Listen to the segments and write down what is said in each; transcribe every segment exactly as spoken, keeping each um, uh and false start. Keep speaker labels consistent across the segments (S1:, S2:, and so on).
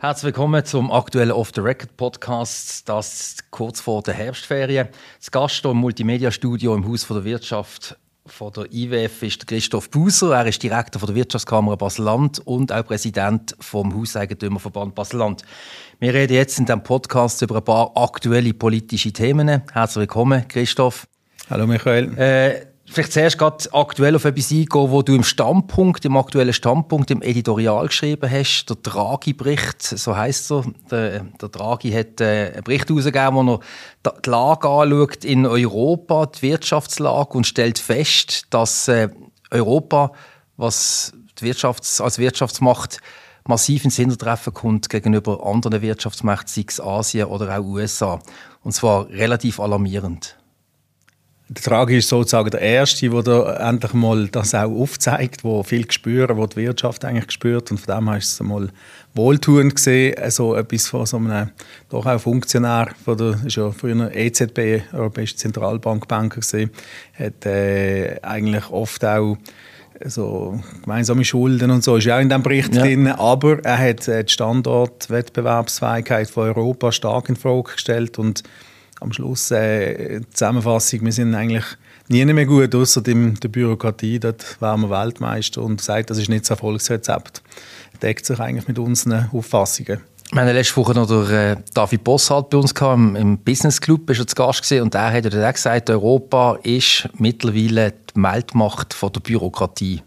S1: Herzlich willkommen zum aktuellen Off-the-Record-Podcast, das kurz vor der Herbstferien. Das Gast hier im Multimedia-Studio im Haus der Wirtschaft von der I W F ist Christoph Buser. Er ist Direktor von der Wirtschaftskammer Basel-Land und auch Präsident vom Hauseigentümerverband Basel-Land. Wir reden jetzt in diesem Podcast über ein paar aktuelle politische Themen. Herzlich willkommen, Christoph.
S2: Hallo, Michael.
S1: Äh, Vielleicht zuerst gerade aktuell auf etwas eingehen, wo du im Standpunkt, im aktuellen Standpunkt, im Editorial geschrieben hast, der Draghi-Bericht, so heisst er. Der, der Draghi hat äh, einen Bericht herausgegeben, wo er die Lage anschaut in Europa, die Wirtschaftslage, und stellt fest, dass äh, Europa, was die Wirtschafts-, als Wirtschaftsmacht massiv ins Hintertreffen kommt gegenüber anderen Wirtschaftsmächten, sei es Asien oder auch U S A. Und zwar relativ alarmierend.
S2: Der Draghi ist sozusagen der Erste, der da endlich mal das auch aufzeigt, wo viel spüren, wo die Wirtschaft eigentlich spürt. Und von dem her ist es mal wohltuend gesehen, so etwas von so einem doch auch Funktionär, von der, ist ja früher E Z B, Europäische Zentralbankbanker gesehen, hat äh, eigentlich oft auch so gemeinsame Schulden und so ist ja auch in diesem Bericht ja. drin, aber er hat die Standortwettbewerbsfähigkeit von Europa stark in Frage gestellt und am Schluss äh, die Zusammenfassung, wir sind eigentlich nie mehr gut, außer der Bürokratie. Dort waren wir Weltmeister und sagt, das ist nicht das Erfolgsrezept. Das deckt sich eigentlich mit unseren Auffassungen.
S1: Wir hatten letzte Woche noch den, äh, David Bossart bei uns gehabt, im, im Business Club, ist er zu Gast gewesen, und er hat ja dann gesagt, Europa ist mittlerweile die Weltmacht von der Bürokratie.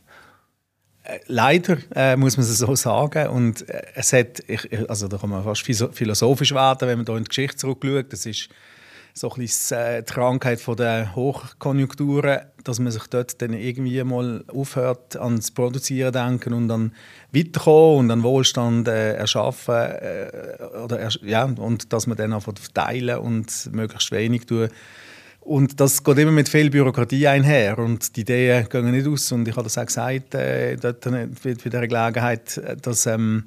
S2: Leider äh, muss man es so sagen. Und äh, es hat, ich, also da kann man fast philosophisch werden, wenn man da in die Geschichte zurückschaut. Das ist so ein bisschen äh, die Krankheit von der Hochkonjunkturen, dass man sich dort dann irgendwie mal aufhört, ans Produzieren denken und dann weiterkommen und dann Wohlstand äh, erschaffen äh, oder er, ja, und dass man dann einfach verteilen und möglichst wenig tun. Und das geht immer mit viel Bürokratie einher und die Ideen gehen nicht aus. Und ich habe das auch gesagt äh, dort bei dieser Gelegenheit, dass ähm,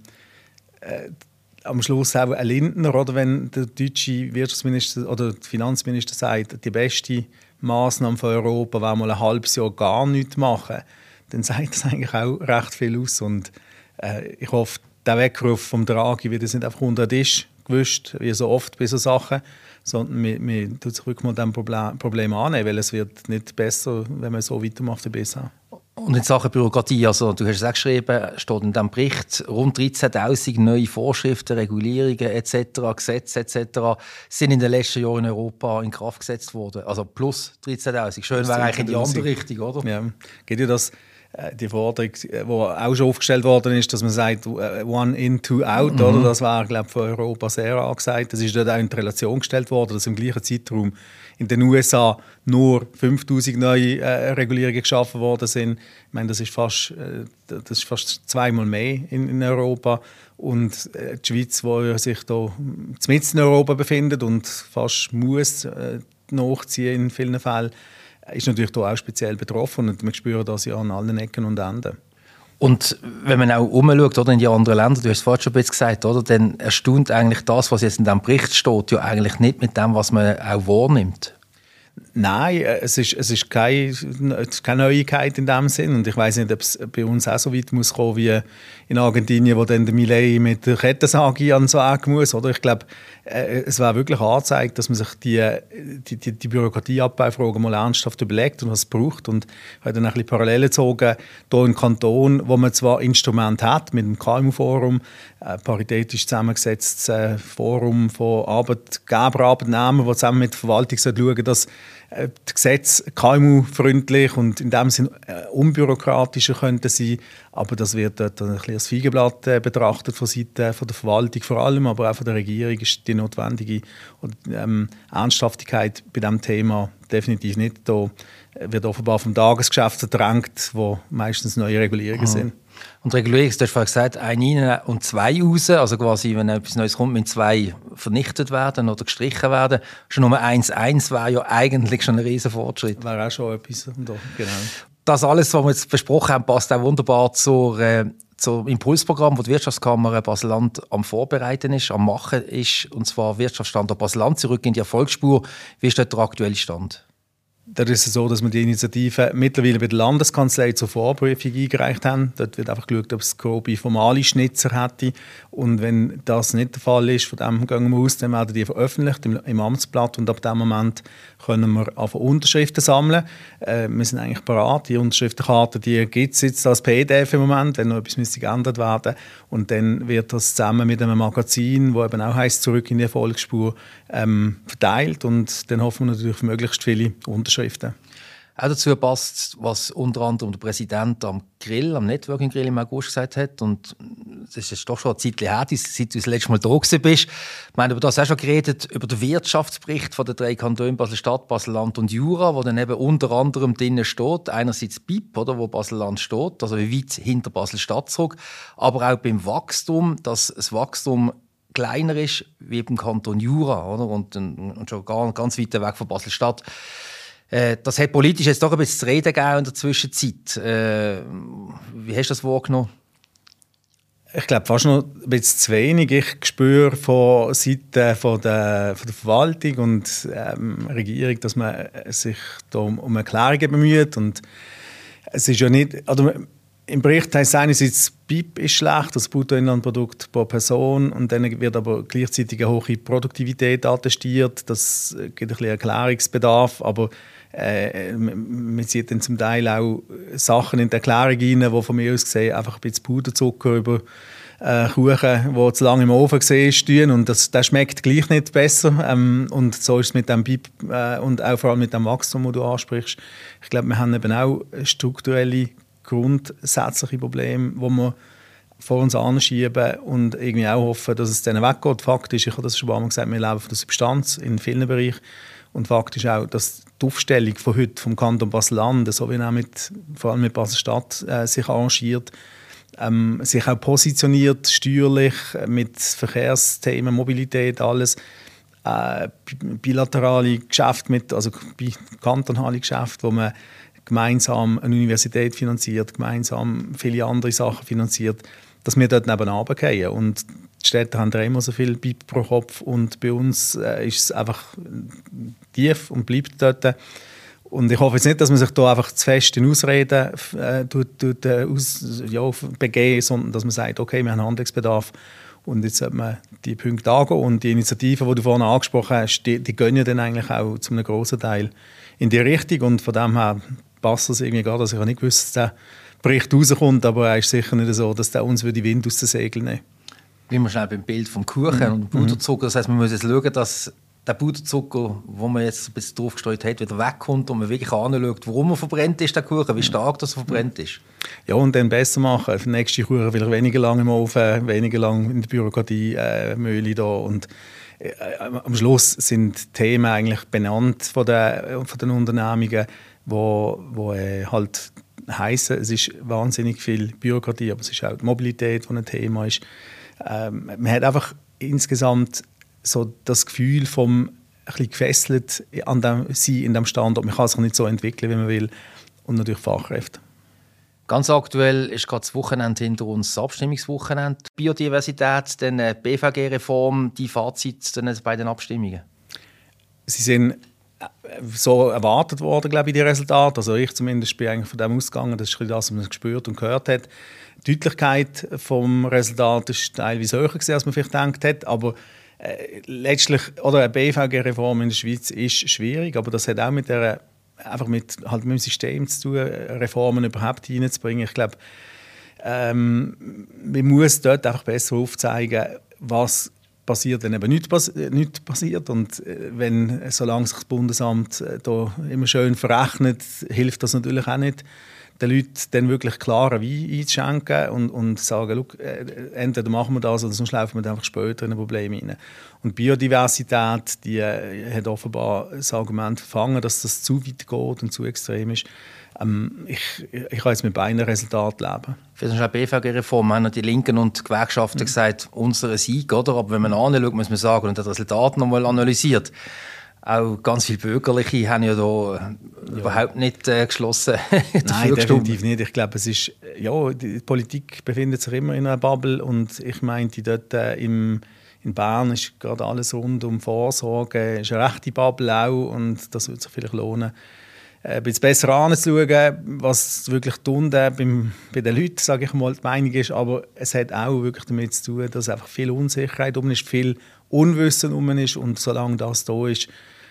S2: äh, am Schluss auch ein Lindner, oder wenn der deutsche Wirtschaftsminister oder der Finanzminister sagt, die beste Massnahme für Europa wäre mal ein halbes Jahr gar nichts machen, dann sagt das eigentlich auch recht viel aus. Und äh, ich hoffe, der Weckruf vom Draghi wird es nicht einfach unter den Tisch gewischt, wie so oft bei so Sachen, sondern wir, wir tun sich wirklich mal diesem Problem, Problem annehmen, weil es wird nicht besser, wenn man so weitermacht wie bisher.
S1: Und in Sachen Bürokratie, also du hast es auch geschrieben, steht in diesem Bericht, rund dreizehntausend neue Vorschriften, Regulierungen et cetera, Gesetze et cetera sind in den letzten Jahren in Europa in Kraft gesetzt worden. Also plus dreizehntausend. Schön wäre eigentlich in die andere Richtung, oder?
S2: Ja, geht ja das, die Forderung, die auch schon aufgestellt worden ist, dass man sagt, one in, two out, mhm. oder? Das war, glaube ich, für Europa sehr angesagt. Das ist dort auch in die Relation gestellt worden, dass im gleichen Zeitraum in den U S A nur fünftausend neue äh, Regulierungen geschaffen worden sind. Ich meine, das ist fast, äh, das ist fast zweimal mehr in, in Europa. Und äh, die Schweiz, die sich da mitten in Europa befindet und fast muss äh, nachziehen in vielen Fällen, ist natürlich da auch speziell betroffen. Und wir spüren das ja an allen Ecken und Enden.
S1: Und wenn man auch umschaut, oder, in die anderen Länder, du hast es vorhin schon ein bisschen gesagt, oder, dann erstaunt eigentlich das, was jetzt in diesem Bericht steht, ja eigentlich nicht mit dem, was man auch wahrnimmt.
S2: Nein, es ist, es ist keine, keine Neuigkeit in dem Sinn. Und ich weiss nicht, ob es bei uns auch so weit muss kommen wie in Argentinien, wo dann der Milei mit der Kettensage an sagen muss. Oder? Ich glaube, es wäre wirklich angezeigt, dass man sich die, die, die, die Bürokratieabbaufragen mal ernsthaft überlegt und was es braucht. Und ich habe dann ein bisschen Parallelen gezogen, hier im Kanton, wo man zwar Instrumente hat, mit dem K M U-Forum, ein paritätisch zusammengesetztes Forum von Arbeitgeber, Arbeitnehmern, die zusammen mit der Verwaltung schauen, dass die Gesetze K M U-freundlich und in dem Sinne unbürokratischer könnten sein, aber das wird dort ein bisschen als Feigenblatt äh, betrachtet von Seiten von der Verwaltung vor allem, aber auch von der Regierung ist die notwendige ähm, Ernsthaftigkeit bei diesem Thema definitiv nicht. Da wird offenbar vom Tagesgeschäft verdrängt, wo meistens neue Regulierungen mhm. sind.
S1: Und Regulierung, du hast vorhin gesagt, ein rein und zwei raus, also quasi, wenn etwas Neues kommt, mit zwei vernichtet werden oder gestrichen werden. Schon Nummer eins eins wäre ja eigentlich schon ein riesen Fortschritt.
S2: Wäre auch schon etwas. Da, genau.
S1: Das alles, was wir jetzt besprochen haben, passt auch wunderbar zur, äh, zum Impulsprogramm, das die Wirtschaftskammer Basel-Land am Vorbereiten ist, am Machen ist, und zwar Wirtschaftsstandort Basel-Land, zurück in die Erfolgsspur. Wie ist dort der aktuelle Stand?
S2: Da ist es so, dass wir die Initiative mittlerweile bei der Landeskanzlei zur Vorprüfung eingereicht haben. Dort wird einfach geschaut, ob es grobe formale Schnitzer hätte. Und wenn das nicht der Fall ist, von dem gehen wir aus, dann werden die veröffentlicht im, im Amtsblatt. Und ab dem Moment können wir anfangen, Unterschriften sammeln. Äh, wir sind eigentlich bereit. Die Unterschriftenkarte gibt es jetzt als P D F im Moment, wenn noch etwas müsste geändert werden. Und dann wird das zusammen mit einem Magazin, das eben auch heisst «Zurück in die Erfolgsspur», ähm, verteilt. Und dann hoffen wir natürlich auf möglichst viele Unterschriften.
S1: Auch dazu passt, was unter anderem der Präsident am Grill, am Networking Grill im August gesagt hat. Und das ist doch schon eine Zeit her, seit du das letzte Mal da bist. Ich meine, über das auch schon geredet, über den Wirtschaftsbericht von den drei Kantonen Basel-Stadt, Basel-Land und Jura, wo dann eben unter anderem drin steht, einerseits B I P, oder, wo Basel-Land steht, also wie weit hinter Basel-Stadt zurück, aber auch beim Wachstum, dass das Wachstum kleiner ist wie beim Kanton Jura, oder? Und, und schon ganz weit weg von Basel-Stadt. Äh, das hat politisch jetzt doch ein bisschen zu reden gegeben in der Zwischenzeit. Äh, wie hast du das wahrgenommen?
S2: Ich glaube, fast noch ein bisschen zu wenig. Ich spüre von Seiten von der, von der Verwaltung und ähm, Regierung, dass man sich da um, um Erklärungen bemüht. Und es ist ja nicht... Also im Bericht heißt es einerseits, das B I P ist schlecht, das Bruttoinlandprodukt pro Person, und dann wird aber gleichzeitig eine hohe Produktivität attestiert. Das gibt ein bisschen Erklärungsbedarf, aber äh, man sieht dann zum Teil auch Sachen in die Erklärung rein, die von mir aus gesehen einfach ein bisschen Puderzucker über äh, Kuchen, die zu lange im Ofen gesehen stehen, und das, das schmeckt gleich nicht besser. Ähm, und so ist es mit dem B I P äh, und auch vor allem mit dem Wachstum, das du ansprichst. Ich glaube, wir haben eben auch strukturelle grundsätzliche Probleme, die wir vor uns anschieben und irgendwie auch hoffen, dass es dann weggeht. Fakt ist, ich habe das schon einmal gesagt, wir leben von der Substanz in vielen Bereichen. Und Fakt ist auch, dass die Aufstellung von heute vom Kanton Basel-Land, so wie auch mit, vor allem mit Basel-Stadt, äh, sich arrangiert, ähm, sich auch positioniert, steuerlich, mit Verkehrsthemen, Mobilität, alles, äh, bilaterale Geschäfte, mit, also kantonale Geschäfte, wo man gemeinsam eine Universität finanziert, gemeinsam viele andere Sachen finanziert, dass wir dort nebenan gehen. Und die Städte haben ja immer so viel B I P pro Kopf, und bei uns äh, ist es einfach tief und bleibt dort. Und ich hoffe jetzt nicht, dass man sich da einfach zu fest in Ausreden äh, tut, tut, äh, aus, ja, begeben, sondern dass man sagt, okay, wir haben Handlungsbedarf und jetzt sollte man die Punkte angehen. Und die Initiativen, die du vorhin angesprochen hast, die, die gehen ja dann eigentlich auch zu einem grossen Teil in die Richtung. Und von dem her passt das irgendwie gar, dass ich auch nicht gewusst, dass der Bericht rauskommt, aber er ist sicher nicht so, dass der uns den Wind aus den Segeln nimmt.
S1: Wie wir schnell beim Bild vom Kuchen mhm. und dem Puderzucker, das heisst, man muss jetzt schauen, dass der Puderzucker, den man jetzt ein bisschen draufgestreut hat, wieder wegkommt und man wirklich anschaut, warum er verbrennt ist, der Kuchen, wie stark das verbrennt ist.
S2: Ja, und dann besser machen. Für den nächsten Kuchen vielleicht weniger lange im Ofen, weniger lange in der Bürokratie, äh, Mühle da. Und äh, am Schluss sind Themen eigentlich benannt von den, von den Unternehmungen, wo, wo äh, halt heissen, es ist wahnsinnig viel Bürokratie, aber es ist auch die Mobilität, die ein Thema ist. Ähm, man hat einfach insgesamt so das Gefühl vom ein bisschen gefesselt an dem Sein in dem Standort. Man kann sich nicht so entwickeln, wie man will. Und natürlich Fachkräfte.
S1: Ganz aktuell ist gerade das Wochenende hinter uns, das Abstimmungswochenende. Biodiversität, dann B V G-Reform, die Fazit dann bei den Abstimmungen? Sie
S2: sind so erwartet worden, glaube ich, die Resultate. Also ich zumindest bin eigentlich von dem ausgegangen, das ist das, was man gespürt und gehört hat. Die Deutlichkeit vom Resultat ist teilweise höher gewesen, als man vielleicht gedacht hat, aber äh, letztlich, oder eine B V G-Reform in der Schweiz ist schwierig, aber das hat auch mit der, einfach mit, halt mit dem System zu tun, Reformen überhaupt hineinzubringen. Ich glaube, ähm, man muss dort einfach besser aufzeigen, was passiert, wenn eben nichts, pass nichts passiert. Und wenn, solange sich das Bundesamt da immer schön verrechnet, hilft das natürlich auch nicht, den Leuten dann wirklich klaren Wein einzuschenken und, und sagen, entweder machen wir das oder sonst laufen wir einfach später in ein Problem rein. Und Biodiversität, die äh, hat offenbar das Argument verfangen, dass das zu weit geht und zu extrem ist. Ähm, ich, ich kann jetzt mit beiden Resultaten leben.
S1: Für die B V G-Reform haben die Linken und die Gewerkschaften mhm. gesagt, unsere Sieg, oder? Aber wenn man anschaut, muss man sagen, und das Resultat nochmal analysiert, auch ganz viele Bürgerliche haben ja da ja. überhaupt nicht äh, geschlossen
S2: Nein, definitiv nicht. Ich glaube, es ist, ja, die Politik befindet sich immer in einer Bubble und ich meinte, dort äh, im, in Bern ist gerade alles rund um Vorsorge, ist eine rechte Bubble auch und das würde sich vielleicht lohnen, ein bisschen besser anzuschauen, was wirklich unten beim, bei den Leuten, sage ich mal, die Meinung ist. Aber es hat auch wirklich damit zu tun, dass einfach viel Unsicherheit um ist, viel Unwissen um ist. Und solange das da ist,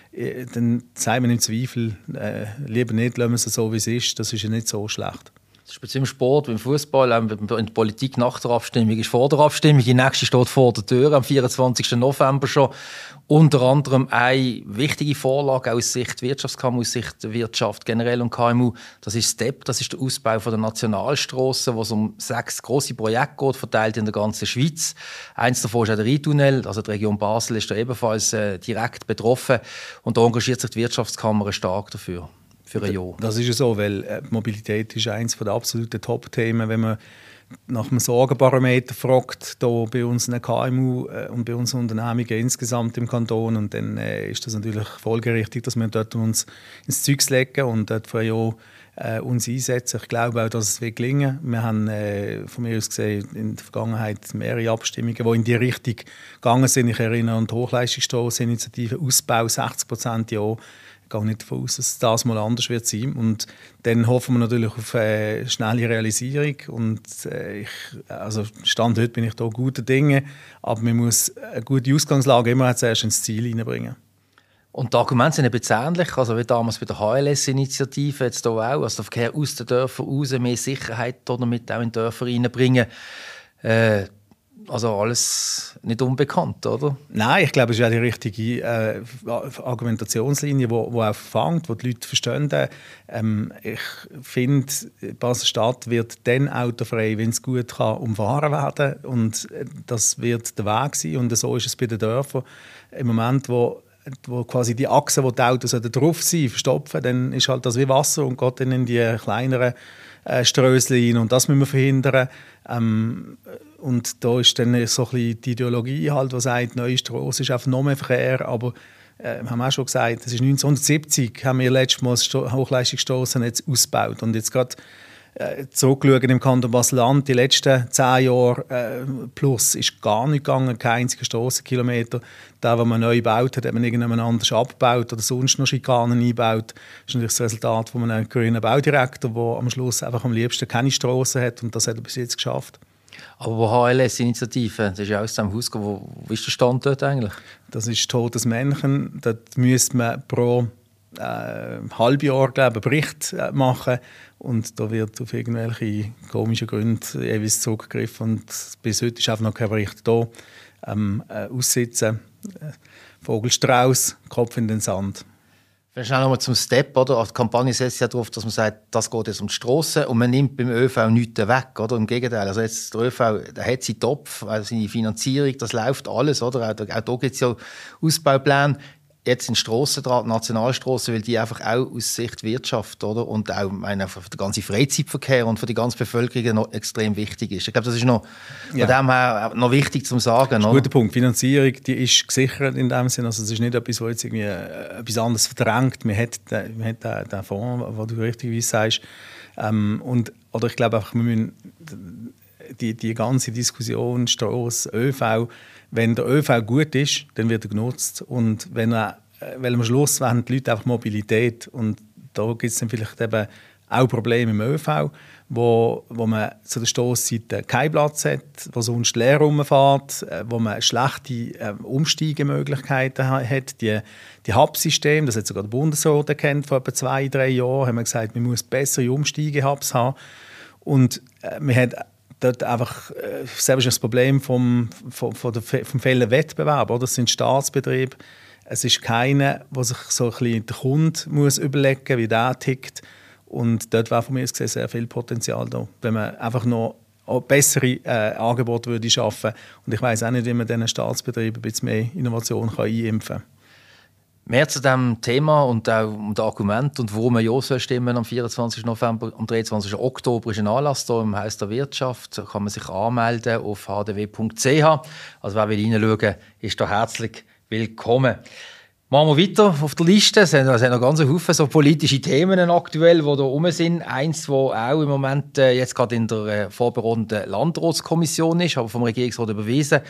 S2: dann sagen wir im Zweifel, äh, lieber nicht, lassen wir es so, wie es ist. Das ist ja nicht so schlecht.
S1: Das ist im Sport, im Fußball, in der Politik nach der Abstimmung ist vor der Abstimmung. Die nächste steht vor der Tür am vierundzwanzigsten November schon. Unter anderem eine wichtige Vorlage aus Sicht Wirtschaftskammer, aus Sicht der Wirtschaft generell und K M U. Das ist STEP, das ist der Ausbau von der Nationalstrasse, wo es um sechs grosse Projekte geht, verteilt in der ganzen Schweiz. Eins davon ist auch der Rheintunnel, also die Region Basel ist da ebenfalls äh, direkt betroffen. Und da engagiert sich die Wirtschaftskammer stark dafür. Für ein Jahr.
S2: Das ist ja so, weil äh, Mobilität ist eines der absoluten Top-Themen. Wenn man nach einem Sorgenbarometer fragt, hier bei unseren K M U äh, und bei unseren Unternehmungen insgesamt im Kanton, und dann äh, ist das natürlich folgerichtig, dass wir dort uns ins Zeug legen und dort für ein Jahr äh, uns einsetzen. Ich glaube auch, dass es wird gelingen. Wir haben äh, von mir aus gesehen in der Vergangenheit mehrere Abstimmungen, die in die Richtung gegangen sind. Ich erinnere an die Hochleistungsstrasseninitiative, Ausbau sechzig Prozent ja. Ich gehe nicht davon aus, dass das mal anders wird sein. Und dann hoffen wir natürlich auf eine schnelle Realisierung. Und äh, ich, also Stand heute bin ich da guter Dinge, aber man muss eine gute Ausgangslage immer zuerst ins Ziel hineinbringen.
S1: Und die Argumente sind ein bisschen ähnlich, also wie damals bei der H L S-Initiative, jetzt hier auch, also der Verkehr aus den Dörfern raus, mehr Sicherheit damit auch in die Dörfer reinbringen. Äh, Also alles nicht unbekannt, oder?
S2: Nein, ich glaube, es ist auch die richtige äh, Argumentationslinie, die wo, wo auch fängt, wo die Leute verstehen. Ähm, ich finde, Basel-Stadt wird dann autofrei, wenn es gut kann, umfahren werden. Und das wird der Weg sein. Und so ist es bei den Dörfern. Im Moment, wo, wo quasi die Achse, wo die Autos drauf sind, verstopfen, dann ist halt das wie Wasser und geht dann in die kleineren äh, Strössel rein. Und das müssen wir verhindern. Ähm, und da ist dann so ein bisschen die Ideologie, halt, die sagt, neue Strasse ist einfach noch mehr Verkehr. Aber äh, wir haben auch schon gesagt, das ist neunzehnhundertsiebzig haben wir letztes Mal das Hochleistungsstrassennetz ausgebaut. Und jetzt gerade äh, zurückschauen im Kanton Basel-Land, die letzten zehn Jahre äh, plus ist gar nicht gegangen, kein einziger Strassenkilometer. Der, den man neu gebaut hat, hat man irgendjemand anders abgebaut oder sonst noch Schikanen eingebaut. Das ist natürlich das Resultat von einem grünen Baudirektor, der am Schluss einfach am liebsten keine Strassen hat, und das hat er bis jetzt geschafft.
S1: Aber wo H L S-Initiative, das ist ja aus dem Haus, wo, wo ist der Stand dort eigentlich?
S2: Das ist totes Männchen. Dort müsste man pro äh, Halbjahr, glaube ich, einen Bericht äh, machen. Und da wird auf irgendwelche komischen Gründe jeweils zurückgegriffen. Und bis heute ist einfach noch kein Bericht da. Ähm, äh, aussitzen, äh, Vogelstrauß, Kopf in den Sand.
S1: Vielleicht schnell nochmal zum Step, oder? Die Kampagne setzt ja darauf, dass man sagt, das geht jetzt um die Strasse und man nimmt beim ÖV nichts weg, oder? Im Gegenteil, also jetzt der ÖV, der hat seinen Topf, also seine Finanzierung, das läuft alles, oder? Auch, auch da gibt es ja Ausbaupläne. Jetzt in Strassendraht, Nationalstrasse, weil die einfach auch aus Sicht Wirtschaft, oder? Und auch, meine, für den ganzen Freizeitverkehr und für die ganze Bevölkerung noch extrem wichtig ist. Ich glaube, das ist noch, ja, von dem her noch wichtig zu sagen. Das ist
S2: ein guter Punkt. Die Finanzierung, die ist gesichert in dem Sinne. Also es ist nicht etwas, was jetzt irgendwie äh, etwas anderes verdrängt. Man hat, äh, man hat den, den Fonds, den du richtigerweise sagst. Ähm, und, oder ich glaube einfach, wir müssen die, die ganze Diskussion, Strasse, ÖV, wenn der ÖV gut ist, dann wird er genutzt. Und wenn er, weil am Schluss wollen die Leute einfach Mobilität. Und da gibt es dann vielleicht eben auch Probleme im ÖV, wo, wo man zu der Stossseite keinen Platz hat, wo sonst leer rumfährt, wo man schlechte äh, Umsteigemöglichkeiten hat. Die, die Hub-Systeme, das hat sogar der Bundesrat erkannt vor etwa zwei, drei Jahren, haben wir gesagt, man muss bessere Umsteige-Hubs haben. Und äh, man hat dort einfach äh, selbst das Problem vom, vom, vom, vom fehlenden Wettbewerb. Oder? Das sind Staatsbetriebe. Es ist keiner, der sich so ein bisschen der Kunde muss überlegen muss, wie der tickt. Und dort wäre von mir gesehen sehr viel Potenzial da, wenn man einfach noch bessere äh, Angebote würde schaffen. Und ich weiss auch nicht, wie man diesen Staatsbetrieben ein bisschen mehr Innovation kann einimpfen kann.
S1: Mehr zu diesem Thema und auch um das Argument und warum wir ja soll stimmen am vierundzwanzigsten November, am dreiundzwanzigsten Oktober ist ein Anlass hier im Haus der Wirtschaft. Da kann man sich anmelden auf h d w punkt c h. Also wer will reinschauen, ist da herzlich willkommen. Machen wir weiter auf der Liste. Es sind, es sind noch ganz viele so politische Themen aktuell, die da rum sind. Eins, das auch im Moment äh, jetzt gerade in der äh, vorbereitenden Landratskommission ist, aber vom Regierungsrat überwiesen,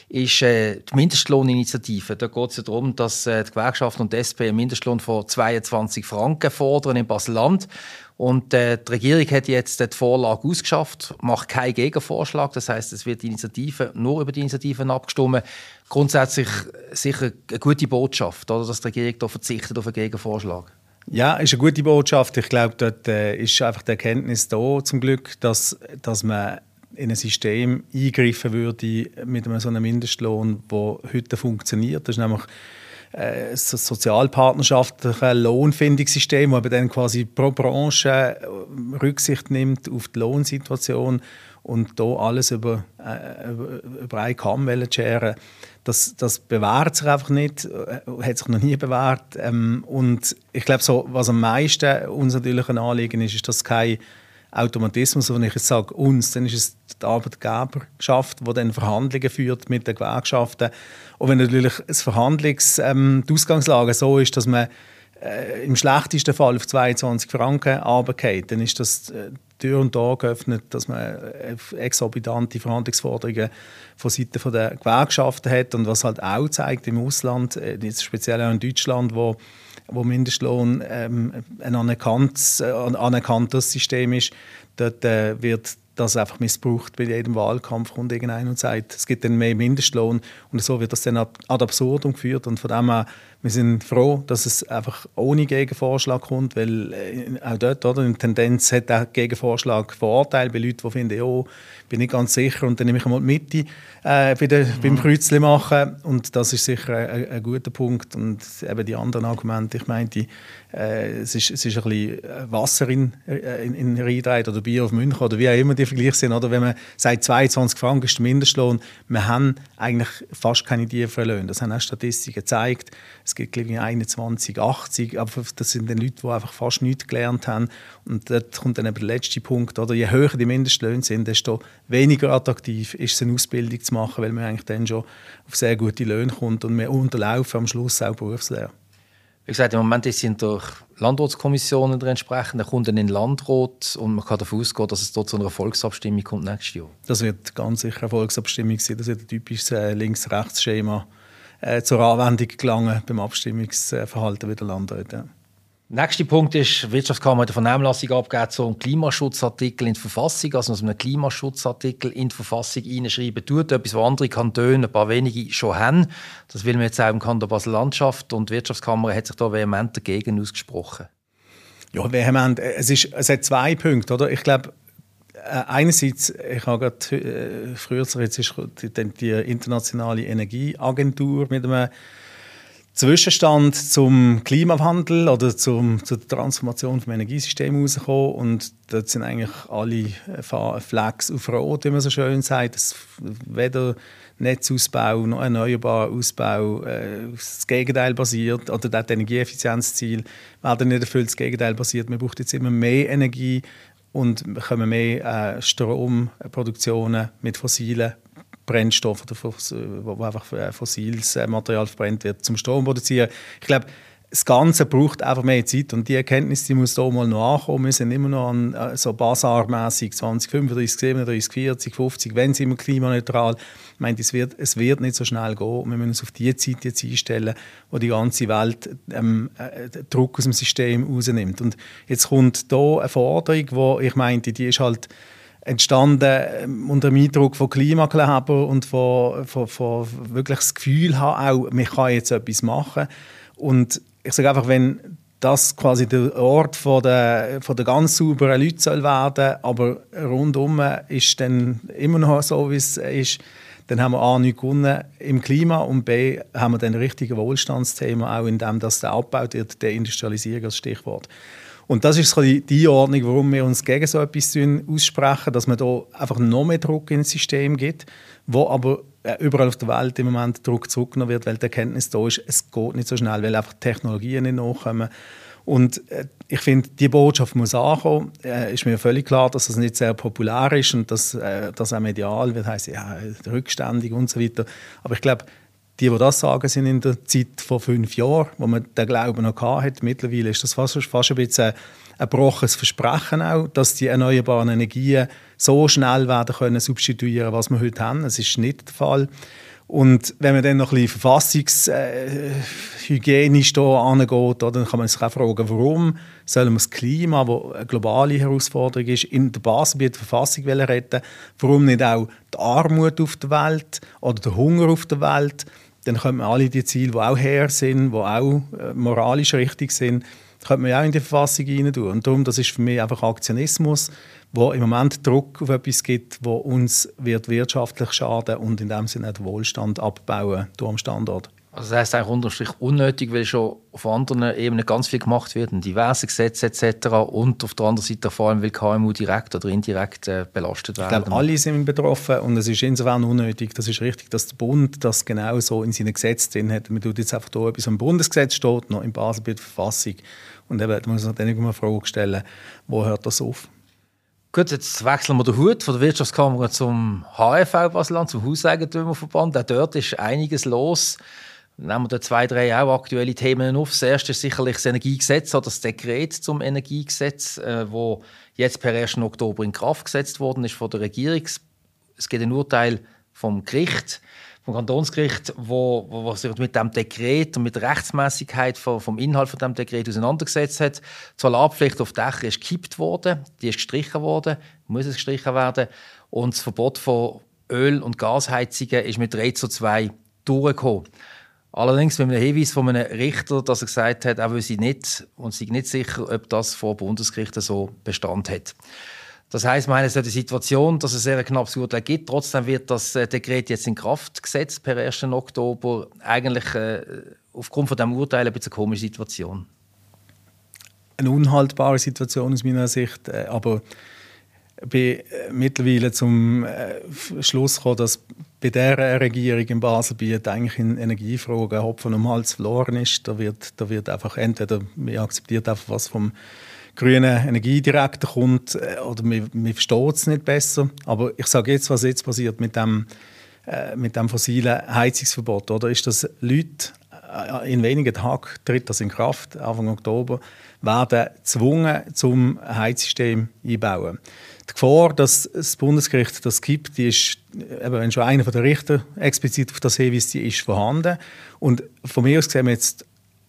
S1: ist äh, die Mindestlohninitiative. Da geht es ja darum, dass äh, die Gewerkschaft und die S P einen Mindestlohn von zweiundzwanzig Franken fordern in Basel-Land. Und äh, die Regierung hat jetzt die Vorlage ausgeschafft, macht keinen Gegenvorschlag. Das heisst, es wird die Initiative nur über die Initiativen abgestimmt. Grundsätzlich sicher eine gute Botschaft, oder, dass die Regierung da verzichtet auf einen Gegenvorschlag.
S2: Ja, ist eine gute Botschaft. Ich glaube, dort äh, ist einfach die Erkenntnis da, zum Glück, dass, dass man in ein System eingreifen würde mit einem so einem Mindestlohn, der heute funktioniert. Das ist nämlich äh, ein sozialpartnerschaftliches Lohnfindungssystem, das dann quasi pro Branche Rücksicht nimmt auf die Lohnsituation und da alles über, äh, über, über einen Kamm scheren. Das, das bewährt sich einfach nicht, hat sich noch nie bewährt. Ähm, und ich glaube, so, was am meisten uns natürlich ein Anliegen ist, ist, dass kein Automatismus, wenn ich jetzt sage uns, dann ist es die Arbeitgeberschaft, die dann Verhandlungen führt mit den Gewerkschaften. Und wenn natürlich das Verhandlungs, ähm, die Ausgangslage so ist, dass man äh, im schlechtesten Fall auf zweiundzwanzig Franken runtergeht, dann ist das äh, Tür und Tor geöffnet, dass man äh, exorbitante Verhandlungsforderungen von Seiten der Gewerkschaften hat. Und was halt auch zeigt im Ausland, äh, speziell auch in Deutschland, wo wo Mindestlohn ähm, ein anerkanntes, äh, anerkanntes System ist, dort äh, wird das einfach missbraucht. Bei jedem Wahlkampf kommt irgendeiner und sagt, es gibt dann mehr Mindestlohn und so wird das dann ad absurdum geführt. Und von dem her, wir sind froh, dass es einfach ohne Gegenvorschlag kommt, weil äh, auch dort, oder, in Tendenz hat der Gegenvorschlag Vorteile bei Leuten, die finden, ja, bin nicht ganz sicher und dann nehme ich einmal die Mitte äh, bei der, mhm. beim Kreuzchen machen und das ist sicher ein, ein guter Punkt. Und eben die anderen Argumente, ich meinte, äh, es, ist, es ist ein bisschen Wasser in, in, in Rheinreit oder Bier auf München oder wie auch immer die Vergleiche sind. Oder wenn man sagt, zweiundzwanzig Franken ist der Mindestlohn, wir haben eigentlich fast keine tieferen Löhne. Das haben auch Statistiken gezeigt. Es gibt, glaube ich, einundzwanzig, achtzig, aber das sind dann Leute, die einfach fast nichts gelernt haben. Und dort kommt dann eben der letzte Punkt. Oder? Je höher die Mindestlöhne sind, desto weniger attraktiv ist es, eine Ausbildung zu machen, weil man eigentlich dann schon auf sehr gute Löhne kommt und wir unterlaufen am Schluss auch Berufslehre.
S1: Wie gesagt, im Moment sind durch Landratskommissionen der entsprechenden Kunden in den Landrat und man kann davon ausgehen, dass es dort zu einer Volksabstimmung kommt nächstes Jahr.
S2: Das wird ganz sicher eine Volksabstimmung sein. Das wird ein typisches äh, Links-Rechts-Schema äh, zur Anwendung gelangen beim Abstimmungsverhalten bei der Landräte. Ja.
S1: Nächster Punkt ist, die Wirtschaftskammer hat eine Vernehmlassung abgegeben zum Klimaschutzartikel in die Verfassung. Also, dass man einen Klimaschutzartikel in die Verfassung hineinschreiben tut. Etwas, was andere Kantone, ein paar wenige, schon haben. Das will man jetzt auch im Kanton Basel-Landschaft. Und die Wirtschaftskammer hat sich da vehement dagegen ausgesprochen.
S2: Ja, vehement. Es, ist, es hat zwei Punkte. Oder? Ich glaube, einerseits, ich habe gerade äh, früher, jetzt ist die, die internationale Energieagentur mit einem Zwischenstand zum Klimawandel oder zum, zur Transformation des Energiesystems rausgekommen. Und dort sind eigentlich alle Flags auf Rot, wie man so schön sagt. Das weder Netzausbau noch Erneuerbarausbau äh, das Gegenteil basiert. Oder das Energieeffizienzziel werden nicht erfüllt, das Gegenteil basiert. Man braucht jetzt immer mehr Energie und wir können mehr äh, Stromproduktionen mit fossilen Brennstoff, wo einfach fossiles Material verbrennt wird, zum Strom produzieren. Ich glaube, das Ganze braucht einfach mehr Zeit und die Erkenntnis, die muss da mal noch ankommen. Wir sind immer noch an so basarmässig zwanzig fünfunddreißig, siebenunddreißig, vierzig, fünfzig, wenn sind wir klimaneutral. Ich meine, es wird, es wird nicht so schnell gehen. Wir müssen uns auf die Zeit jetzt einstellen, wo die ganze Welt ähm, den Druck aus dem System rausnimmt. Und jetzt kommt da eine Forderung, die ich meinte, die ist halt entstanden unter dem Eindruck von Klimakleber und von, von, von wirklich das Gefühl haben, auch, man kann jetzt etwas machen. Und ich sage einfach, wenn das quasi der Ort von der, von der ganz sauberen Leute soll werden, aber rundum ist dann immer noch so, wie es ist, dann haben wir A, nichts gewonnen im Klima und B, haben wir dann ein richtiges Wohlstandsthema, auch indem das abgebaut wird, der Industrialisierung als Stichwort. Und das ist die Ordnung, warum wir uns gegen so etwas aussprechen, dass man da einfach noch mehr Druck ins System gibt, wo aber überall auf der Welt im Moment Druck zurückgenommen wird, weil die Erkenntnis da ist, es geht nicht so schnell, weil einfach Technologien nicht nachkommen. Und äh, ich finde, die Botschaft muss ankommen. Äh, ist mir völlig klar, dass das nicht sehr populär ist und dass äh, das auch medial wird, heisst ja, rückständig und so weiter. Aber ich glaube, die, die das sagen, sind in der Zeit von fünf Jahren, wo man den Glauben noch hatte. Mittlerweile ist das fast, fast ein bisschen ein gebrochenes Versprechen auch, dass die erneuerbaren Energien so schnell werden können substituieren, was wir heute haben. Das ist nicht der Fall. Und wenn man dann noch ein bisschen verfassungshygienisch äh, da angeht, oder, dann kann man sich auch fragen, warum sollen wir das Klima, das eine globale Herausforderung ist, in der Baselbieter Verfassung retten? Warum nicht auch die Armut auf der Welt oder der Hunger auf der Welt? Dann könnte man alle die Ziele, die auch her sind, die auch äh, moralisch richtig sind, könnte man ja auch in die Verfassung hinein tun. Und darum, das ist für mich einfach Aktionismus, wo im Moment Druck auf etwas gibt, wo uns wird wirtschaftlich schaden und in dem Sinne den Wohlstand abbauen durch am Standort.
S1: Also das heisst eigentlich unterm Strich unnötig, weil schon auf anderen Ebenen ganz viel gemacht wird, diverse Gesetze et cetera. Und auf der anderen Seite vor allem, weil K M U direkt oder indirekt äh, belastet werden.
S2: Ich glaube, alle sind betroffen und es ist insofern unnötig. Das ist richtig, dass der Bund das genau so in seinen Gesetzen drin hat. Man tut jetzt einfach da etwas im Bundesgesetz steht, noch in Baselbieter Verfassung. Und eben, da muss man dann irgendwann eine Frage stellen, wo hört das auf?
S1: Gut, jetzt wechseln wir den Hut von der Wirtschaftskammer zum H F V Baselland, zum Hauseigentümerverband. Auch dort ist einiges los. Nehmen wir da zwei, drei auch aktuelle Themen auf. Das erste ist sicherlich das Energiegesetz oder das Dekret zum Energiegesetz, äh, wo jetzt per ersten Oktober in Kraft gesetzt worden ist von der Regierung. Es gibt ein Urteil vom Gericht, vom Kantonsgericht, wo, wo, wo sich mit dem Dekret und mit der Rechtsmäßigkeit vom, vom Inhalt von dem Dekret auseinandergesetzt hat. Die Solarpflicht auf Dächern ist gekippt worden, die ist gestrichen worden, muss es gestrichen werden. Und das Verbot von Öl- und Gasheizungen ist mit drei zu zwei durchgekommen. Allerdings mit einem Hinweis von einem Richter, dass er gesagt hat, er wisse nicht und sei nicht sicher, ob das vor Bundesgerichten so Bestand hat. Das heisst, wir haben jetzt die Situation, dass es ein sehr knappes Urteil gibt. Trotzdem wird das Dekret jetzt in Kraft gesetzt per ersten Oktober. Eigentlich äh, aufgrund von diesem Urteil ein bisschen eine komische Situation.
S2: Eine unhaltbare Situation aus meiner Sicht, äh, aber ich bin mittlerweile zum äh, Schluss gekommen, dass bei dieser Regierung in Baselbiet eigentlich in Energiefragen Hopfen um den Hals verloren ist. Da wird, da wird einfach entweder man akzeptiert einfach, was vom grünen Energiedirektor kommt, äh, oder man, man versteht es nicht besser. Aber ich sage jetzt, was jetzt passiert mit dem, äh, mit dem fossilen Heizungsverbot. Oder ist das Leute, äh, in wenigen Tagen tritt das in Kraft, Anfang Oktober, werden gezwungen, zum Heizsystem einzubauen. Die Gefahr, dass das Bundesgericht das gibt, die ist, eben, wenn schon einer der Richter explizit auf das hinweist, die ist vorhanden. Und von mir aus sehen wir jetzt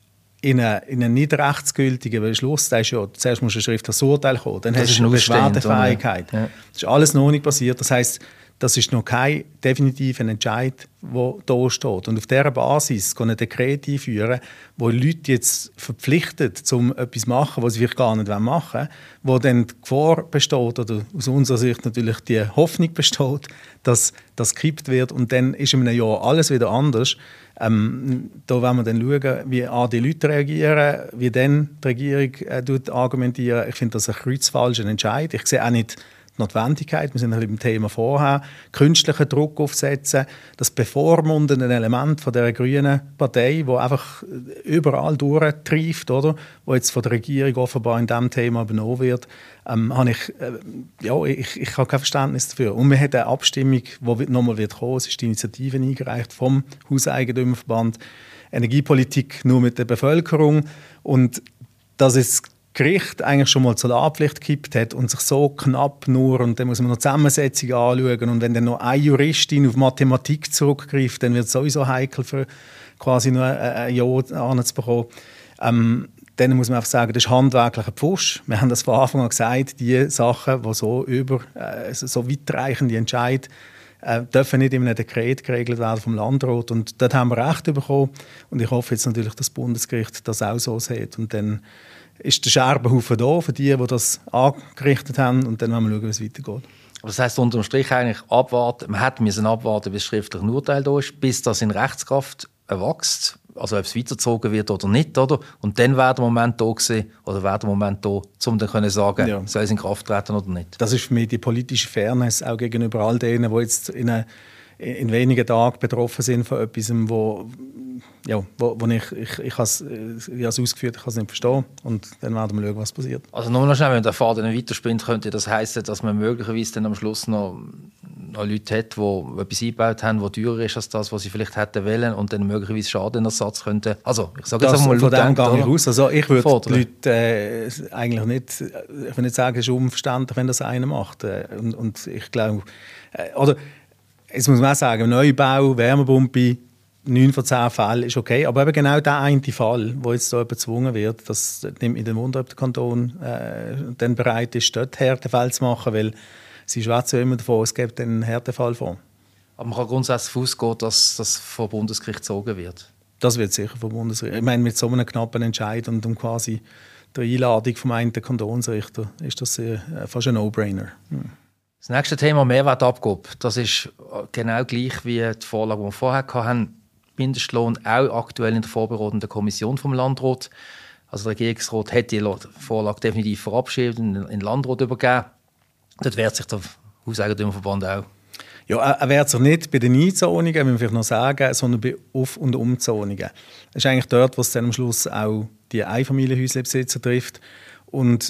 S2: in einen, in einen nicht rechtsgültigen Beschluss, das ist ja, zuerst muss ein schriftliches Urteil kommen, dann hast du eine Beschwerdefähigkeit. Ja. Das ist alles noch nicht passiert. Das heisst, das ist noch kein definitiver Entscheid, der da steht. Und auf dieser Basis ein Dekret einführen, wo Leute jetzt verpflichtet, um etwas zu machen, was sie vielleicht gar nicht machen wollen, wo dann die Gefahr besteht, oder aus unserer Sicht natürlich die Hoffnung besteht, dass das gekippt wird und dann ist in einem Jahr alles wieder anders. Ähm, da werden wir dann schauen, wie A, die Leute reagieren, wie dann die Regierung äh, argumentiert. Ich finde das ein kreuzfalscher Entscheid. Ich sehe auch nicht die Notwendigkeit, wir sind ein bisschen beim Thema vorher, künstlichen Druck aufsetzen, das bevormundende Element von der grünen Partei, wo einfach überall durchtreibt, oder, wo jetzt von der Regierung offenbar in diesem Thema übernommen wird, ähm, habe ich, äh, ja, ich, ich habe kein Verständnis dafür. Und wir haben eine Abstimmung, die nochmal wird kommen, es ist die Initiative eingereicht vom Hauseigentümerverband, Energiepolitik nur mit der Bevölkerung, und das ist Gericht eigentlich schon mal zur Solarpflicht gekippt hat und sich so knapp nur, und dann muss man noch die Zusammensetzung anschauen, und wenn dann noch eine Juristin auf Mathematik zurückgreift, dann wird es sowieso heikel, für quasi nur ein Ja anzubekommen. Ähm, dann muss man einfach sagen, das ist handwerklicher Pfusch. Wir haben das von Anfang an gesagt, die Sachen, die so, über, äh, so weitreichende Entscheid äh, dürfen nicht in einem Dekret geregelt werden vom Landrat, und dort haben wir Recht bekommen, und ich hoffe jetzt natürlich, dass das Bundesgericht das auch so sieht, und dann ist der Scherbenhaufen da für die, die das angerichtet haben, und dann werden wir schauen, wie es weitergeht.
S1: Das heisst, unterm Strich eigentlich abwarten, man hätte müssen abwarten, bis schriftlich ein Urteil da ist, bis das in Rechtskraft erwächst, also ob es weitergezogen wird oder nicht, oder? Und dann wäre der Moment da gewesen, oder wäre der Moment da, um dann können sagen, ja, soll es in Kraft treten oder nicht.
S2: Das ist für mich die politische Fairness, auch gegenüber all denen, die jetzt in, eine, in wenigen Tagen betroffen sind von etwas, wo ja, wo, wo ich, ich, ich habe es äh, ausgeführt, ich kann es nicht verstehen, und dann werden wir schauen, was passiert. Also
S1: nur noch schnell, wenn der Faden weiterspinnt, könnte das heißen, dass man möglicherweise dann am Schluss noch, noch Leute hat, die etwas eingebaut haben, das teurer ist als das, was sie vielleicht hätten wollen, und dann möglicherweise Schadenersatz könnte. Also ich sage jetzt einfach mal,
S2: von dem gehe ich aus. Also ich würde
S1: fordern.
S2: die Leute äh, eigentlich nicht, ich würde nicht sagen, es ist unverständlich, wenn das einer macht. Äh, und, und ich glaube, äh, oder Jetzt muss man auch sagen, Neubau, Wärmepumpe, neun von zehn Fällen ist okay. Aber eben genau der eine Fall, wo jetzt so gezwungen wird, das nimmt in den Wunder, ob der Kanton äh, dann bereit ist, dort Härtefälle zu machen, weil sie schwätzen ja immer davon, es gibt einen Härtefall vor.
S1: Aber man kann grundsätzlich ausgehen, dass das vom Bundesgericht gezogen wird.
S2: Das wird sicher vom Bundesgericht. Ich meine, mit so einem knappen Entscheid und um quasi der Einladung vom einen Kantonsrichter ist das äh, fast ein No-Brainer. Hm.
S1: Das nächste Thema Mehrwertabgabe. Das ist genau gleich wie die Vorlage, die wir vorher hatten. Mindestlohn auch aktuell in der vorbereitenden Kommission vom Landrat. Also der Regierungsrat hat die Vorlage definitiv verabschiedet und in den Landrat übergeben. Dort wehrt sich der Hauseigentümerverband auch.
S2: Ja, er wehrt sich nicht bei den Einzonungen, will ich vielleicht noch sagen, sondern bei Auf- und Umzonungen. Das ist eigentlich dort, wo es dann am Schluss auch die Einfamilienhäuslebesitzer trifft. Und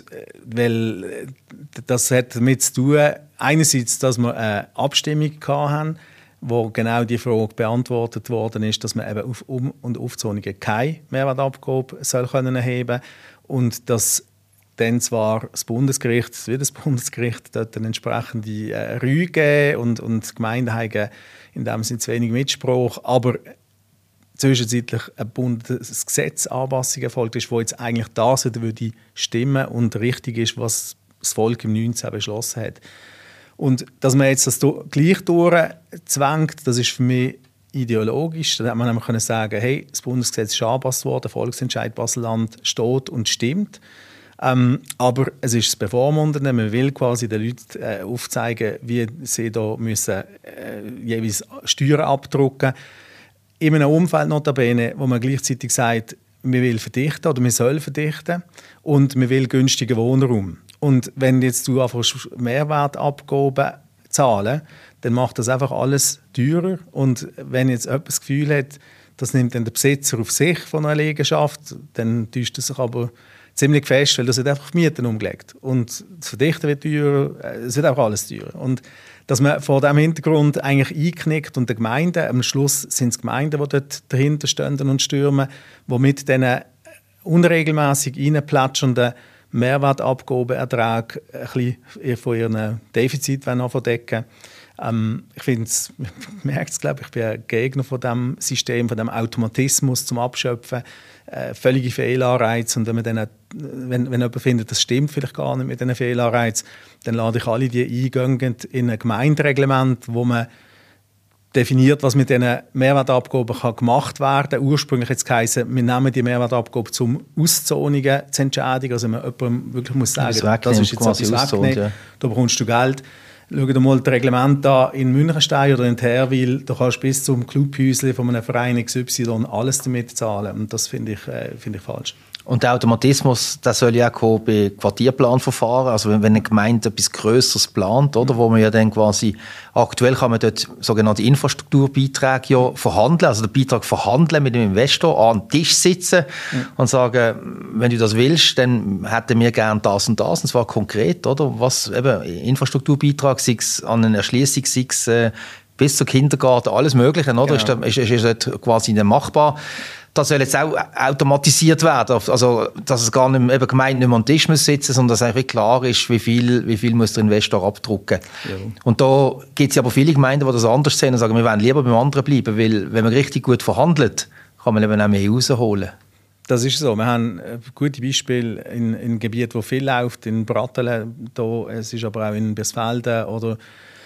S2: weil das hat damit zu tun, einerseits, dass wir eine Abstimmung hatten, wo genau die Frage beantwortet worden ist, dass man eben auf Um- und Aufzonungen keine Mehrwertabgabe soll können erheben und dass dann zwar das Bundesgericht, wie das Bundesgericht, dort eine entsprechende äh, Rüge geben und, und die Gemeinden haben in dem Sinne zu wenig Mitsprache, aber zwischenzeitlich ein Bundesgesetz-Anpassung erfolgt ist, wo jetzt eigentlich das wieder würde stimmen und richtig ist, was das Volk im neunzehn beschlossen hat. Und dass man jetzt das gleich durchzwängt, das ist für mich ideologisch. Da hätte man nämlich können sagen, hey, das Bundesgesetz ist angepasst worden, der Volksentscheid Basel-Land steht und stimmt. Ähm, aber es ist das Bevormundende. Man will quasi den Leuten äh, aufzeigen, wie sie da müssen, äh, jeweils Steuern abdrucken müssen. In einem Umfeld notabene, wo man gleichzeitig sagt, man will verdichten oder man soll verdichten und man will günstigen Wohnraum. Und wenn jetzt du einfach Mehrwertabgaben zahlen, dann macht das einfach alles teurer. Und wenn jetzt jemand das Gefühl hat, das nimmt dann der Besitzer auf sich von einer Liegenschaft, dann täuscht er sich aber ziemlich fest, weil das wird einfach auf Mieten umgelegt. Und das Verdichten wird teurer, es wird auch alles teurer. Und dass man vor diesem Hintergrund eigentlich einknickt und die Gemeinden, am Schluss sind es Gemeinden, die dort dahinter stehen und stürmen, die mit diesen unregelmäßig reinplätschernden Mehrwertabgabenerträgen ein bisschen von ihren Defiziten verdecken. Ähm, ich finde es, merkt es, glaube ich, ich bin ein Gegner von diesem System, von diesem Automatismus zum Abschöpfen, äh, völlige Fehlanreize. Und wenn, man dann, wenn, wenn jemand findet, das stimmt vielleicht gar nicht mit diesen Fehlanreizen, dann lade ich alle die eingehen in ein Gemeindereglement, wo man definiert, was mit diesen Mehrwertabgaben kann gemacht werden kann. Ursprünglich hat es geheißen, wir nehmen die Mehrwertabgabe zum Auszonungen zu entschädigen. Also man jemandem wirklich muss sagen, das, das ist jetzt etwas wegnehmen, ja. Da bekommst du Geld. Schau dir mal das Reglement an in Münchenstein oder in Therwil. Da kannst du bis zum Clubhäuschen von einem Verein X Y alles damit zahlen. Und das finde ich, äh, find ich falsch.
S1: Und der Automatismus, der soll ja auch bei Quartierplanverfahren, also wenn, wenn eine Gemeinde etwas Grösseres plant, oder, wo man ja dann quasi, aktuell kann man dort sogenannte Infrastrukturbeiträge ja verhandeln, also den Beitrag verhandeln mit dem Investor, an den Tisch sitzen mhm. und sagen, wenn du das willst, dann hätten wir gerne das und das, und zwar konkret, oder, was eben Infrastrukturbeitrag, sei es an eine Erschliessung, sei es äh, bis zum Kindergarten, alles Mögliche, oder, genau. ist, ist, ist, ist quasi nicht machbar. Das soll jetzt auch automatisiert werden, also dass es gar nicht, eben Gemeinden nicht mehr am Tisch müssen sitzen, sondern dass eigentlich klar ist, wie viel, wie viel muss der Investor abdrucken. Ja. Und da gibt es aber viele Gemeinden, die das anders sehen und sagen, wir wollen lieber beim anderen bleiben, weil wenn man richtig gut verhandelt, kann man eben auch mehr rausholen.
S2: Das ist so. Wir haben gute Beispiele in, in Gebieten, wo viel läuft, in Brattelen, da, es ist aber auch in Birsfelden oder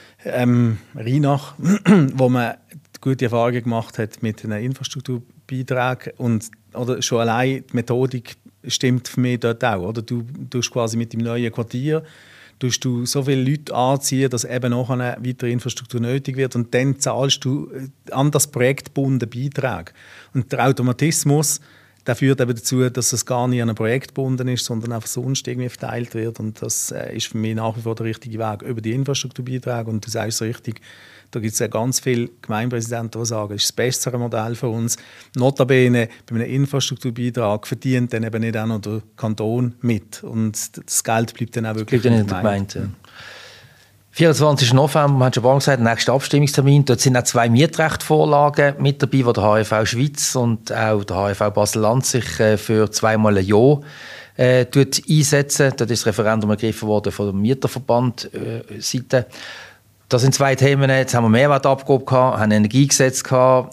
S2: ähm, Rheinach, wo man gute Erfahrungen gemacht hat mit einer Infrastrukturbeitrag und oder schon allein die Methodik stimmt für mich dort auch. Oder? Du tust quasi mit dem neuen Quartier tust du so viele Leute anziehen, dass eben noch eine weitere Infrastruktur nötig wird und dann zahlst du an das Projekt gebunden Beitrag. Und der Automatismus, der führt eben dazu, dass es gar nicht an ein Projekt gebunden ist, sondern einfach sonst irgendwie verteilt wird. Und das äh, ist für mich nach wie vor der richtige Weg über die Infrastrukturbeiträge. Und du sagst so richtig, da gibt es ja ganz viele Gemeindepräsidenten, die sagen, das ist das bessere Modell für uns. Notabene, bei einem Infrastrukturbeitrag verdient dann eben nicht auch noch der Kanton mit. Und das Geld bleibt dann auch wirklich
S1: in der Gemeinde. Ja. vierundzwanzigsten November, wir haben schon vorhin gesagt, der nächste Abstimmungstermin. Dort sind auch zwei Mietrechtvorlagen mit dabei, wo der H F V Schweiz und auch der H F V Basel-Land sich äh, für zweimal ein Jahr äh, einsetzen. Dort ist das Referendum ergriffen worden von dem Mieterverband äh, Seite. Das sind zwei Themen. Jetzt haben wir Mehrwertabgabe gehabt, haben Energiegesetz gehabt.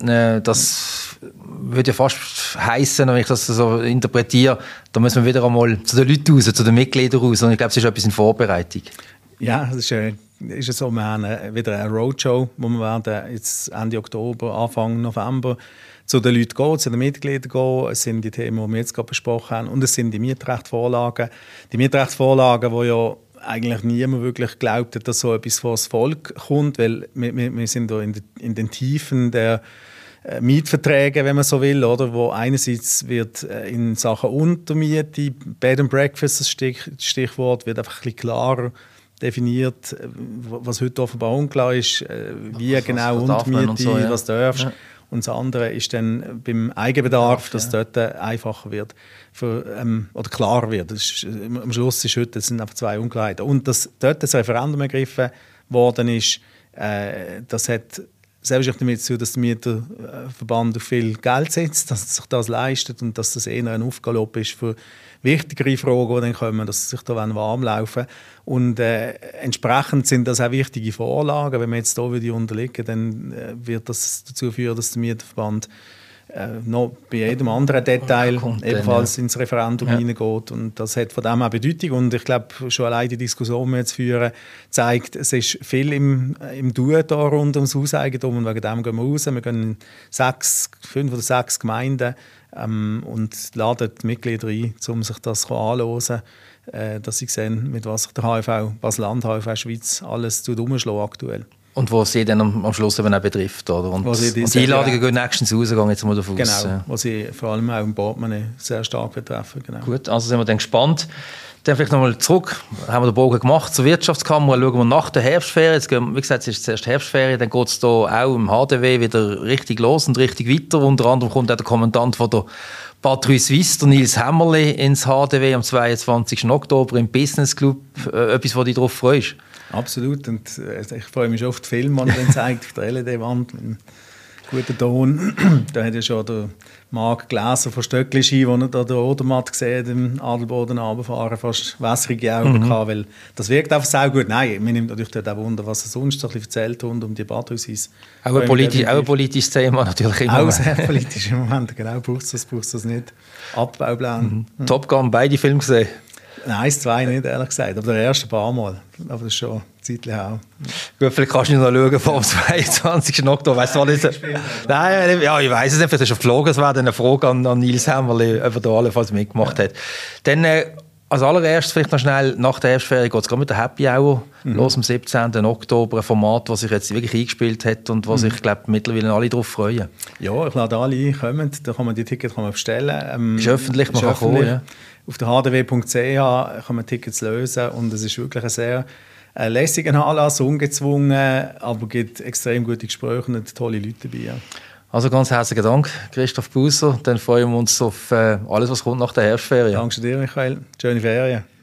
S1: Das würde ja fast heissen, wenn ich das so interpretiere, da müssen wir wieder einmal zu den Leuten raus, zu den Mitgliedern raus. Und ich glaube, es ist etwas in Vorbereitung.
S2: Ja, es ist, äh, ist so, wir haben äh, wieder eine Roadshow, wo wir werden jetzt Ende Oktober, Anfang November zu den Leuten gehen, zu den Mitgliedern gehen. Es sind die Themen, die wir jetzt gerade besprochen haben. Und es sind die Mietrechtsvorlagen. Die Mietrechtsvorlagen, die ja eigentlich niemand wirklich glaubt hat, dass so etwas vor das Volk kommt, weil wir, wir, wir sind da in, de, in den Tiefen der äh, Mietverträge, wenn man so will, oder, wo einerseits wird äh, in Sachen Untermiete, Bed and Breakfast, das Stich, Stichwort, wird einfach ein bisschen klarer definiert, was heute offenbar unklar ist, äh, wie was, genau Untermiete, und so, ja. was darfst. Ja. Und das andere ist dann beim Eigenbedarf, dass ja. dort einfacher wird für, ähm, oder klarer wird. Das ist, am Schluss ist heute, das sind einfach zwei Unklarheiten. Und dass dort das Referendum ergriffen worden ist, äh, das hat selbst damit zu tun, dass der Mieterverband auf viel Geld setzt, dass er sich das leistet und dass das eher ein Aufgalopp ist für wichtigere Fragen, die dann kommen, dass sie sich da warm laufen. Und äh, entsprechend sind das auch wichtige Vorlagen. Wenn wir jetzt hier wieder unterliegen, dann äh, wird das dazu führen, dass der Mieterverband äh, noch bei jedem anderen Detail ebenfalls dann, ja. ins Referendum ja. hineingeht. Und das hat von dem auch Bedeutung. Und ich glaube, schon allein die Diskussion, die wir jetzt führen, zeigt, es ist viel im, im Tun da rund ums Hauseigentum. Und wegen dem gehen wir raus. Wir gehen in sechs, fünf oder sechs Gemeinden ähm, und laden die Mitglieder ein, um sich das anzuhören, äh, dass sie sehen, mit was sich der H V, Basel-Land, H V Schweiz alles umschlägt aktuell.
S1: Und was sie dann am, am Schluss eben auch betrifft. Oder? Und, und die Einladungen gehen nächstens raus, gehen jetzt mal davon
S2: genau,
S1: aus.
S2: Genau, was sie vor allem auch im Portemonnaie sehr stark betreffen. Genau.
S1: Gut, also sind wir dann gespannt. Dann vielleicht nochmal zurück, haben wir den Bogen gemacht zur Wirtschaftskammer, schauen wir nach der Herbstferien. Jetzt gehen, wie gesagt, es ist zuerst Herbstferien, dann geht es da auch im H D W wieder richtig los und richtig weiter. Unter anderem kommt auch der Kommandant von der Patrouille Suisse, der Nils Hämmerli, ins H D W am zweiundzwanzigsten Oktober im Business Club. Äh, etwas, wo du dich darauf freust?
S2: Absolut, und äh, ich freue mich schon auf die Filme, die man zeigt, auf der L E D-Wand mit einem guten Ton. Da hat ja schon der Marc Gläser von Stöckli-Ski, wo er da den Odermatt gesehen hat, im Adelboden runterfahren, fast wässrige Augen mhm. gehabt, weil das wirkt einfach sehr gut. Nein, mir nimmt natürlich auch Wunder, was er sonst so ein bisschen erzählt rund um die Badhäuser.
S1: Auch ein, politi- auch ein politisches Thema natürlich immer.
S2: Auch sehr politisch im Moment, genau, braucht es das, braucht das nicht. Abbauplan.
S1: Mhm. Mhm. Top Gun, beide Filme gesehen?
S2: Nein, eins, zwei nicht, ehrlich gesagt. Aber der erste paar Mal. Aber das ist schon ein Zeitchen her.
S1: Gut, vielleicht kannst du noch schauen vor dem zweiundzwanzigsten Oktober. Weißt du, was ist? Nein, ja, ich weiß es nicht. Vielleicht ist er geflogen. Es wäre dann eine Frage an, an Nils Hämmerli, ob er da allenfalls mitgemacht ja. hat. Dann, äh, als allererstes vielleicht noch schnell, nach der Herbstferien geht es gerade mit der Happy Hour mhm. los am siebzehnten Oktober. Ein Format, das sich jetzt wirklich eingespielt hat und wo sich, mhm. glaube mittlerweile alle darauf freuen.
S2: Ja, ich lade alle ein, kommen. Da kann man die Tickets kann man bestellen. Ähm,
S1: ist öffentlich, man kann kommen, ja.
S2: Auf der h d w punkt c h kann man Tickets lösen und es ist wirklich ein sehr äh, lässiger Anlass, ungezwungen, aber gibt extrem gute Gespräche und tolle Leute dabei. Ja.
S1: Also ganz herzlichen Dank, Christoph Busser. Dann freuen wir uns auf äh, alles, was kommt nach der Herbstferien.
S2: Danke dir, Michael. Schöne Ferien.